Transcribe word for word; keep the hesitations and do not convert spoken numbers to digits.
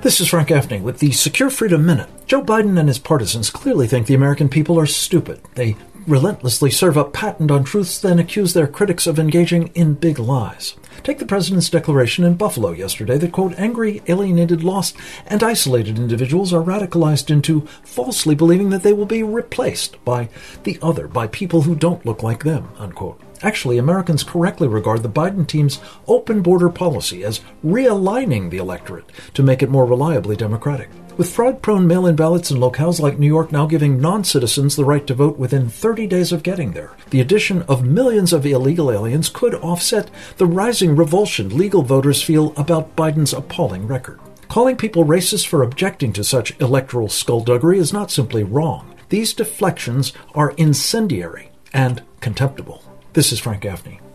This is Frank Gaffney with the Secure Freedom Minute. Joe Biden and his partisans clearly think the American people are stupid. They relentlessly serve up patent untruths, then accuse their critics of engaging in big lies. Take the president's declaration in Buffalo yesterday that, quote, angry, alienated, lost, and isolated individuals are radicalized into falsely believing that they will be replaced by the other, by people who don't look like them, unquote. Actually, Americans correctly regard the Biden team's open border policy as realigning the electorate to make it more reliably democratic. With fraud-prone mail-in ballots in locales like New York now giving non-citizens the right to vote within thirty days of getting there, the addition of millions of illegal aliens could offset the rising revulsion legal voters feel about Biden's appalling record. Calling people racist for objecting to such electoral skullduggery is not simply wrong. These deflections are incendiary and contemptible. This is Frank Gaffney.